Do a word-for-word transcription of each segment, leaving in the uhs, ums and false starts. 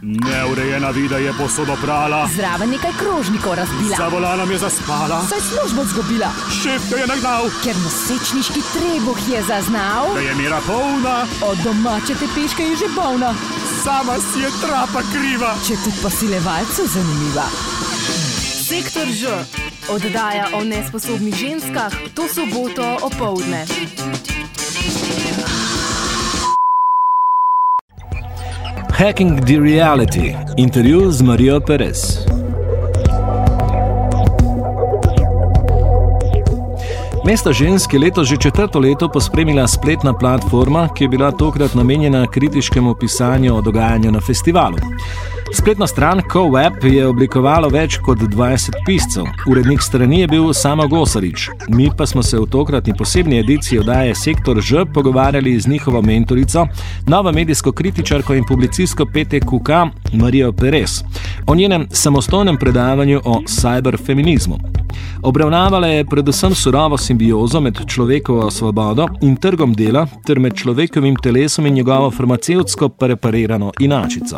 Neurejena vida je posodo prala. Zraven nekaj krožnikov razbila. Za volanom je zaspala. Saj službo zgubila. Šef ga je nagnal. Ker nosečniški trebuh je zaznal. Da je mera polna. Od domače tepeške je že bolna. Sama si je trapa kriva. Če tudi posilevalcu zanimiva. Sektor Ž. Oddaja o nesposobnih ženskah to soboto opoldne. Hacking the Reality. Intervju z Marijo Perez. Mesto žensk je letos že četrto leto pospremila spletna platforma, ki je bila tokrat namenjena kritiškemu pisanju o dogajanju na festivalu. Spletno stran CoWeb je oblikovalo več kot dvajset piscev. Urednik strani je bil Samo Gosarič. Mi pa smo se v tokratni posebni ediciji oddaje Sektor Ž pogovarjali z njihovo mentorico, novo medijsko kritičarko in publicistko P T Q K Marijo Perez, o njenem samostojnem predavanju o cyberfeminizmu. Obravnavala je predvsem surovo simbiozo med človekovo svobodo in trgom dela ter med človekovim telesom in njegovo farmacevtsko preparirano inačico.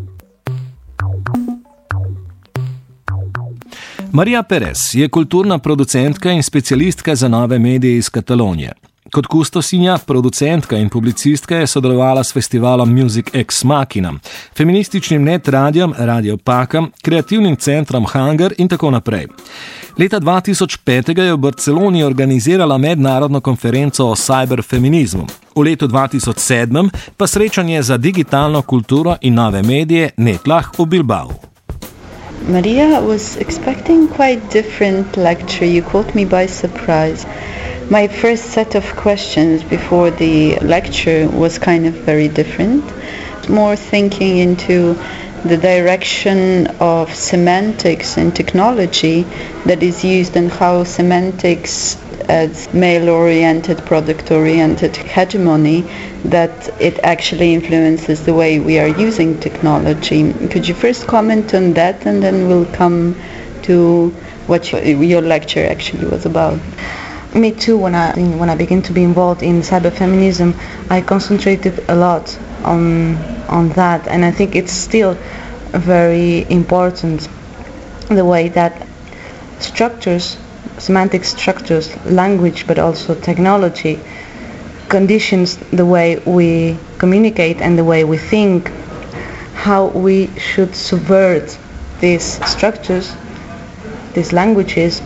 Marija Perez je kulturna producentka in specialistka za nove medije iz Katalonije. Kot kustosinja, producentka in publicistka je sodelovala s festivalom Music Ex Machina, feminističnim net radijom Radio Pakam, kreativnim centrom Hunger in tako naprej. Leta dva tisoč pet je v Barceloni organizirala mednarodno konferenco o cyberfeminizmu. V letu dva tisoč sedem pa srečanje za digitalno kulturo in nove medije Netlah v Bilbao. Maria was expecting quite different lecture. You caught me by surprise. My first set of questions before the lecture was kind of very different. More thinking into the direction of semantics and technology that is used and how semantics as male-oriented, product-oriented hegemony, that it actually influences the way we are using technology. Could you first comment on that, and then we'll come to what your, your lecture actually was about? Me too, when I when I began to be involved in cyberfeminism, I concentrated a lot on on that, and I think it's still very important, the way that structures, semantic structures, language, but also technology conditions the way we communicate and the way we think, how we should subvert these structures, these languages,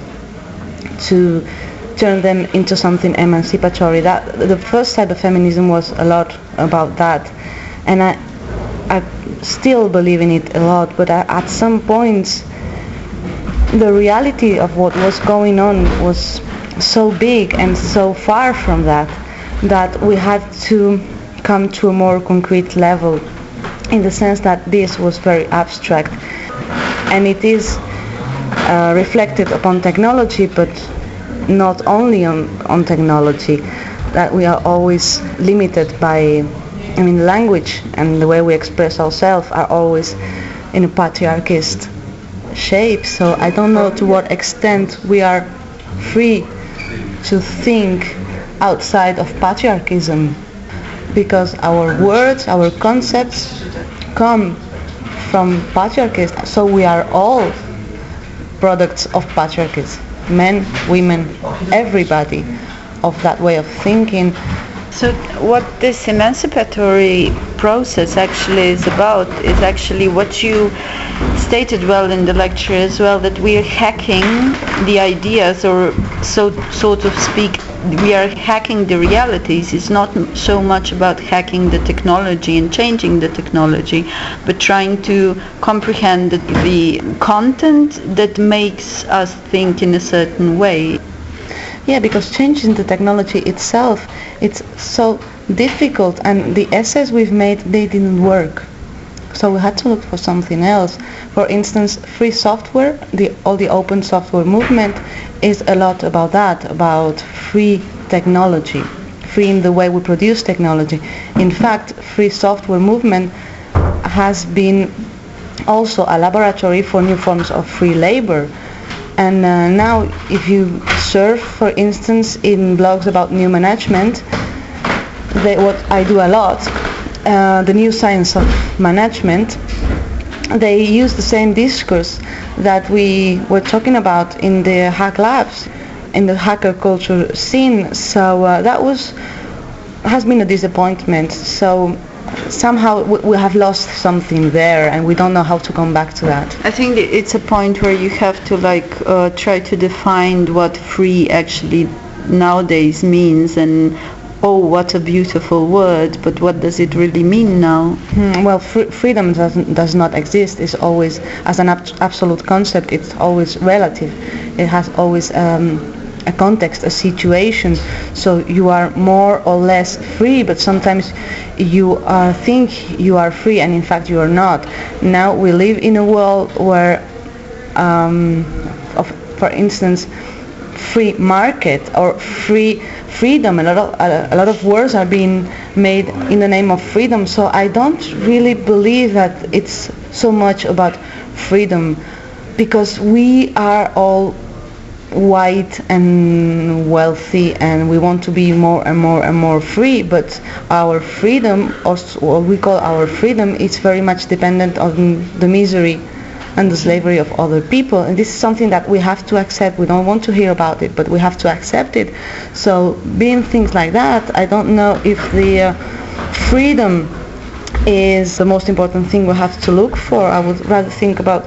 to turn them into something emancipatory. That the first cyberfeminism was a lot about that, and I, I still believe in it a lot. But I, at some points, the reality of what was going on was so big and so far from that, that we had to come to a more concrete level, in the sense that this was very abstract, and it is uh, reflected upon technology, but not only on, on technology, that we are always limited by, I mean, language and the way we express ourselves are always in a patriarchist shape. So I don't know to what extent we are free to think outside of patriarchism, because our words, our concepts come from patriarchy. So we are all products of patriarchy. Men, women, everybody of that way of thinking. So what this emancipatory process actually is about is actually what you stated well in the lecture as well, that we are hacking the ideas, or so sort of speak, we are hacking the realities. It's not so much about hacking the technology and changing the technology, but trying to comprehend the, the content that makes us think in a certain way. Yeah, because changing the technology itself, it's so difficult, and the essays we've made, they didn't work. So we had to look for something else. For instance, free software, the, all the open software movement is a lot about that, about free technology, free in the way we produce technology. In fact, free software movement has been also a laboratory for new forms of free labor. And uh, now if you surf, for instance, in blogs about new management, they, what I do a lot, uh, the new science of management, they use the same discourse that we were talking about in the hack labs, in the hacker culture scene. So uh, that was has been a disappointment. So somehow we, we have lost something there, and we don't know how to come back to that. I think that it's a point where you have to like uh, try to define what free actually nowadays means, and oh, what a beautiful word, but what does it really mean now? Hmm, well, fr- freedom doesn't, does not exist. It's always, as an ab- absolute concept, it's always relative. It has always um, a context, a situation. So you are more or less free, but sometimes you uh, think you are free, and in fact you are not. Now we live in a world where, um, of, for instance, free market or free freedom, a lot of a, a lot of words are being made in the name of freedom. So I don't really believe that it's so much about freedom, because we are all white and wealthy, and we want to be more and more and more free, but our freedom, or what we call our freedom, is very much dependent on the misery and the slavery of other people, and this is something that we have to accept. We don't want to hear about it, but we have to accept it. So being things like that, I don't know if the uh, freedom is the most important thing we have to look for. I would rather think about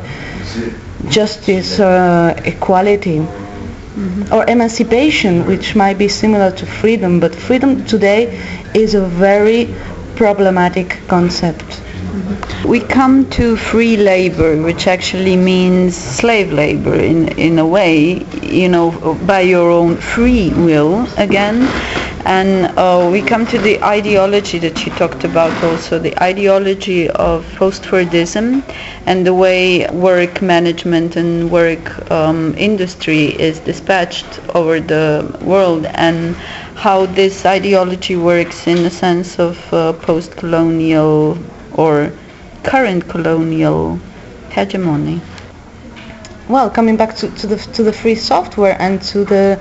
justice, uh, equality, mm-hmm. or emancipation, which might be similar to freedom, but freedom today is a very problematic concept. We come to free labor, which actually means slave labor in, in a way, you know, by your own free will again. And uh, we come to the ideology that you talked about also, the ideology of post-Fordism and the way work management and work um, industry is dispatched over the world, and how this ideology works in the sense of uh, post-colonial or current colonial hegemony. Well, coming back to, to the to the free software and to the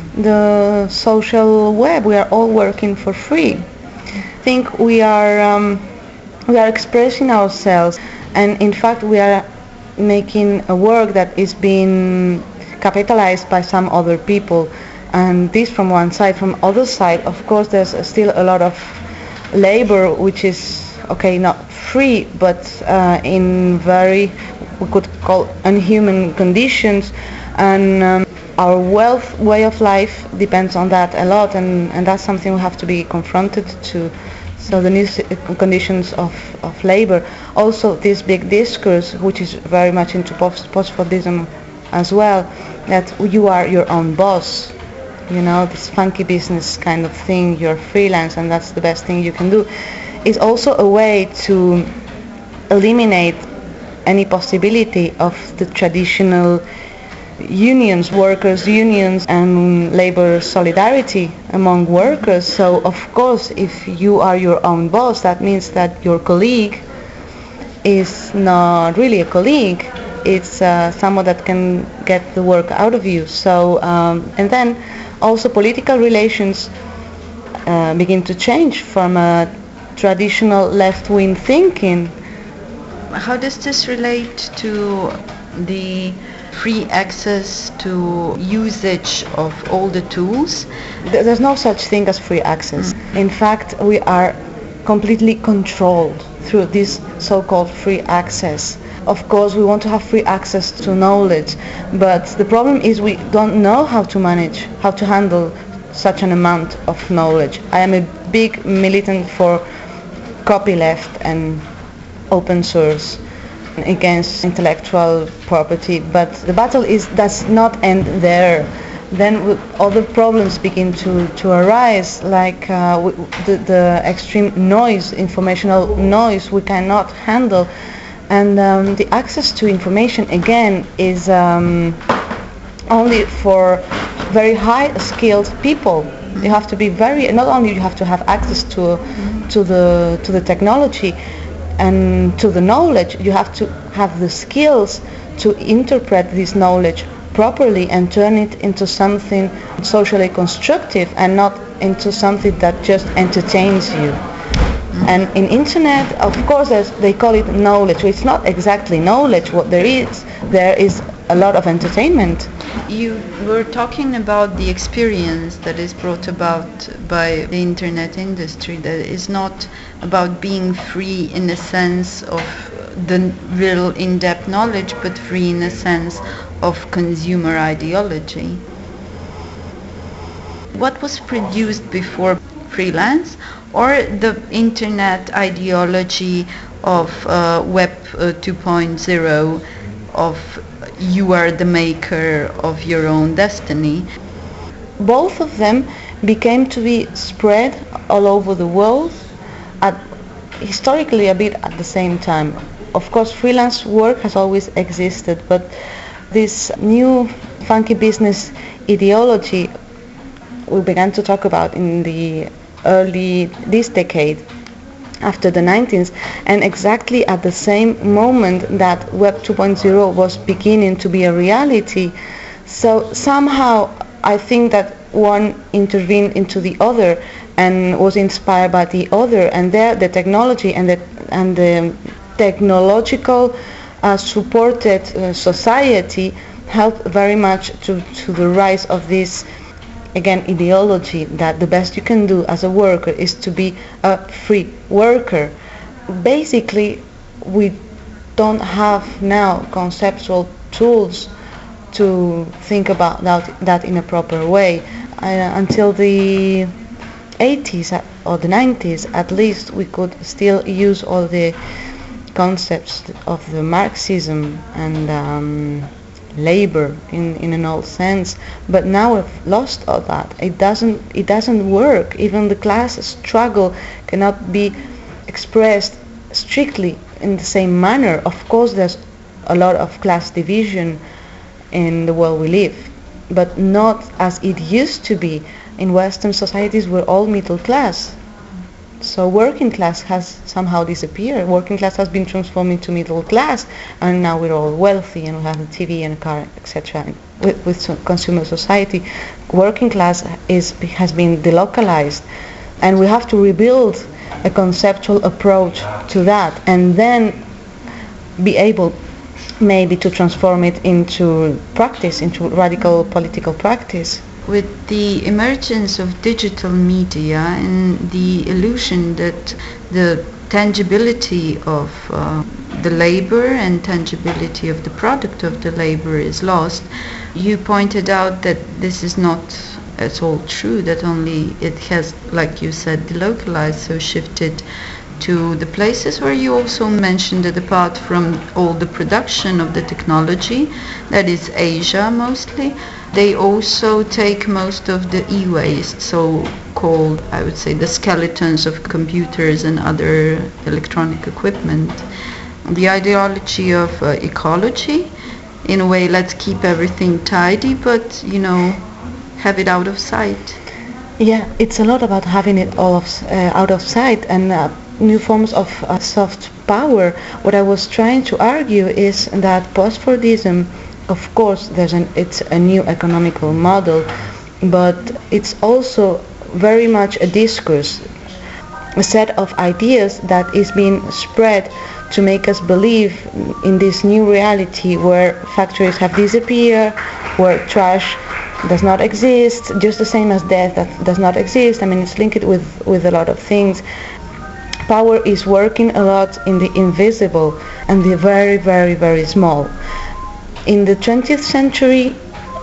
the social web, we are all working for free. I think we are um, we are expressing ourselves, and in fact we are making a work that is being capitalized by some other people, and this from one side. From other side, of course, there's still a lot of labor which is okay, not free, but uh, in very, we could call unhuman conditions, and um, our wealth way of life depends on that a lot, and, and that's something we have to be confronted to. So the new conditions of, of labor, also this big discourse, which is very much into post post-Fordism as well, that you are your own boss, you know, this funky business kind of thing, you're freelance and that's the best thing you can do, is also a way to eliminate any possibility of the traditional unions, workers' unions, and labor solidarity among workers. So of course, if you are your own boss, that means that your colleague is not really a colleague. It's uh, someone that can get the work out of you. So um, and then also political relations uh, begin to change from a traditional left-wing thinking. How does this relate to the free access to usage of all the tools? There's no such thing as free access. Mm. In fact, we are completely controlled through this so-called free access. Of course, we want to have free access to knowledge, but the problem is we don't know how to manage, how to handle such an amount of knowledge. I am a big militant for copyleft and open source against intellectual property, but the battle is does not end there. Then other problems begin to, to arise, like uh, the, the extreme noise, informational noise we cannot handle, and um, the access to information again is um, only for very high skilled people. You have to be very, not only you have to have access to to the to the technology and to the knowledge, you have to have the skills to interpret this knowledge properly and turn it into something socially constructive and not into something that just entertains you. And in internet, of course, there's, they call it knowledge. It's not exactly knowledge. What there is, there is a lot of entertainment. You were talking about the experience that is brought about by the internet industry, that is not about being free in the sense of the real in-depth knowledge, but free in the sense of consumer ideology. What was produced before freelance, or the internet ideology of uh, Web uh, two point oh, of you are the maker of your own destiny? Both of them became to be spread all over the world at historically a bit at the same time. Of course, freelance work has always existed, but this new funky business ideology we began to talk about in the early this decade, after the nineties, and exactly at the same moment that Web two point oh was beginning to be a reality. So somehow I think that one intervened into the other and was inspired by the other, and there the technology and the and the technological uh, supported uh, society helped very much to, to the rise of this, again, ideology that the best you can do as a worker is to be a free worker. Basically, we don't have now conceptual tools to think about that, that in a proper way. Uh, until the eighties or the nineties, at least, we could still use all the concepts of the Marxism and um, labor in, in an old sense, but now we've lost all that. It doesn't it doesn't work. Even the class struggle cannot be expressed strictly in the same manner. Of course, there's a lot of class division in the world we live, but not as it used to be. In Western societies, we're all middle class. So working class has somehow disappeared. Working class has been transformed into middle class, and now we're all wealthy and we have a T V and a car, et cetera. With, with consumer society, working class is has been delocalized, and we have to rebuild a conceptual approach to that, and then be able maybe to transform it into practice, into radical political practice. With the emergence of digital media and the illusion that the tangibility of uh, the labor and tangibility of the product of the labor is lost, you pointed out that this is not at all true, that only it has, like you said, delocalized, so shifted to the places where you also mentioned that apart from all the production of the technology, that is Asia mostly, they also take most of the e-waste, so-called, I would say, the skeletons of computers and other electronic equipment. The ideology of uh, ecology, in a way, let's keep everything tidy, but, you know, have it out of sight. Yeah, it's a lot about having it all of, uh, out of sight, and uh, new forms of uh, soft power. What I was trying to argue is that post-Fordism, of course, there's an, it's a new economical model, but it's also very much a discourse, a set of ideas that is being spread to make us believe in this new reality where factories have disappeared, where trash does not exist, just the same as death that does not exist. I mean, it's linked with, with a lot of things. Power is working a lot in the invisible and the very, very, very small. In the twentieth century,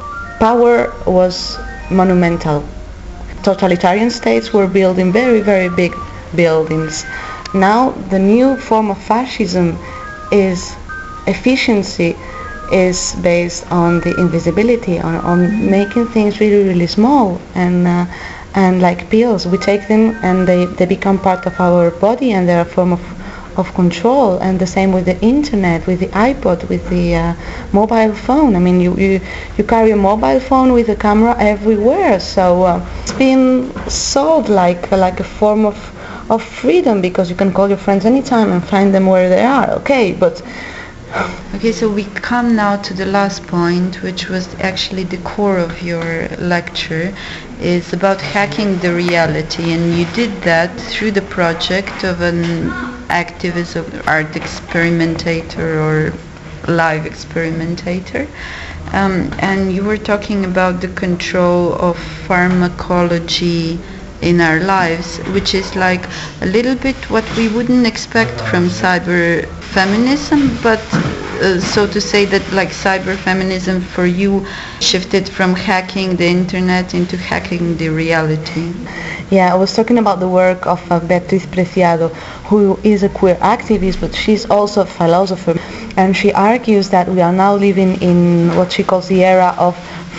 power was monumental. Totalitarian states were building very, very big buildings. Now the new form of fascism is efficiency, is based on the invisibility, on, on making things really, really small, and uh, and like pills, we take them and they, they become part of our body, and they're a form of of control. And the same with the internet, with the iPod, with the uh, mobile phone. I mean, you, you you carry a mobile phone with a camera everywhere, so uh, it's been sold like like a form of of freedom, because you can call your friends anytime and find them where they are. Okay, but okay, so we come now to the last point, which was actually the core of your lecture, is about hacking the reality, and you did that through the project of an activist, art experimentator or live experimentator. Um, and you were talking about the control of pharmacology in our lives, which is like a little bit what we wouldn't expect from cyber feminism, but uh, so to say that like cyber feminism for you shifted from hacking the internet into hacking the reality. Yeah, I was talking about the work of uh, Beatriz Preciado, who is a queer activist, but she's also a philosopher, and she argues that we are now living in what she calls the era of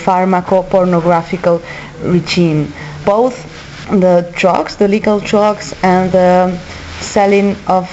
pharmaco-pornographical regime. Both the drugs, the legal drugs, and the selling of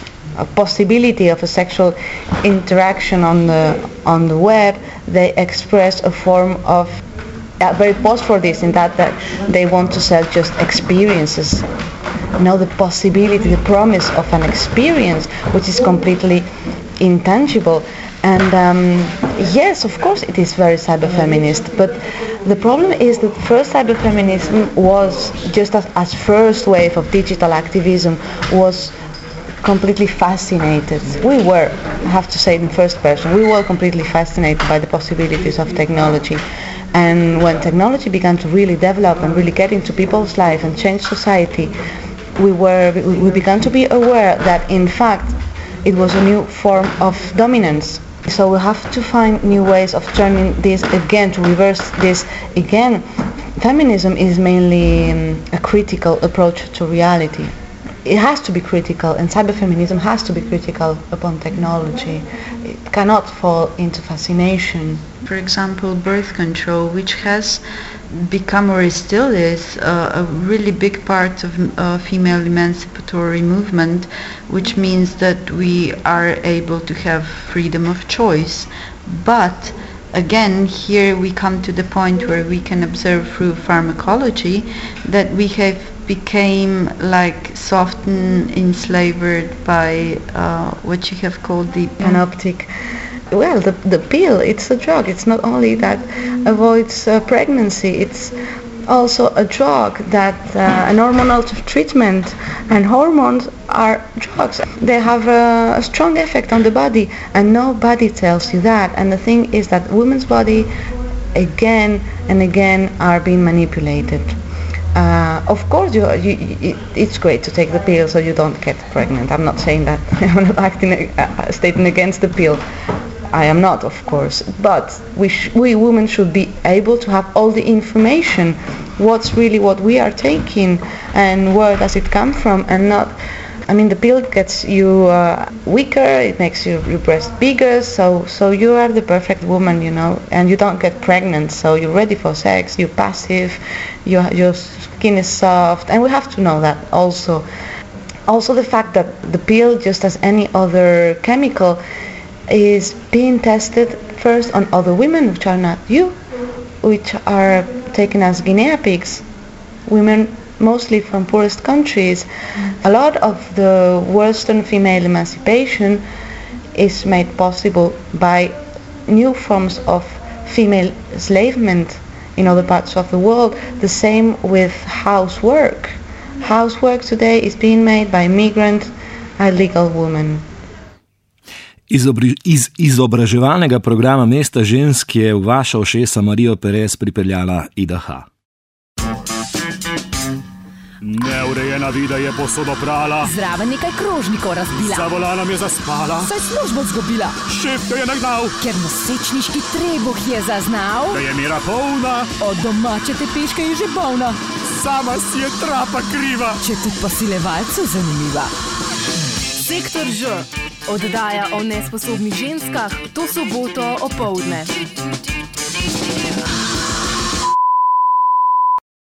a possibility of a sexual interaction on the on the web, they express a form of uh, very post for this, in that, that they want to sell just experiences. You know, the possibility, the promise of an experience which is completely intangible. And um, yes, of course it is very cyber-feminist, but the problem is that first cyber-feminism was, just as, as first wave of digital activism, was completely fascinated. We were, I have to say in first person, we were completely fascinated by the possibilities of technology. And when technology began to really develop and really get into people's life and change society, we were we began to be aware that in fact it was a new form of dominance. So we have to find new ways of turning this again, to reverse this again. Feminism is mainly um, a critical approach to reality. It has to be critical, and cyberfeminism has to be critical upon technology. It cannot fall into fascination. For example, birth control, which has become, or still is, uh, a really big part of uh, female emancipatory movement, which means that we are able to have freedom of choice. But again, here we come to the point where we can observe through pharmacology that we have became like softened, enslaved by uh, what you have called the panoptic. Well, the, the pill, it's a drug. It's not only that avoids uh, pregnancy, it's also a drug that uh, an hormonal treatment, and hormones are drugs. They have a, a strong effect on the body, and nobody tells you that. And the thing is that women's body again and again are being manipulated. Uh, of course, you, you, it, it's great to take the pill so you don't get pregnant. I'm not saying that. I'm not acting, uh, stating against the pill. I am not, of course. But we, sh- we women should be able to have all the information. What's really what we are taking, and where does it come from, and not. I mean, the pill gets you uh, weaker. It makes you, your breast bigger. So, so you are the perfect woman, you know, and you don't get pregnant. So you're ready for sex. You're passive. You, your skin is soft, and we have to know that also. Also, the fact that the pill, just as any other chemical, is being tested first on other women, which are not you, which are taken as guinea pigs, women mostly from poorest countries. A lot of the Western female emancipation is made possible by new forms of female enslavement in other parts of the world. The same with housework. Housework today is being made by migrant, illegal women. Iz, obri, iz izobraževalnega programa Mesta žensk je v vaša ušesa Marijo Perez pripeljala Ida H. Neurejena vida je posodo prala. Zraven nekaj krožnikov razbila. Za volanom je zaspala. Saj službo zgubila. Šef jo je nagnal. Ker nosečniški trebuh je zaznal. Da je mera polna. Od domače te peške je že bolna. Sama si je trapa kriva. Če tudi posilevalcu zanimiva. Sektor Ž. Oddaja o nesposobnih ženskah to soboto opoldne.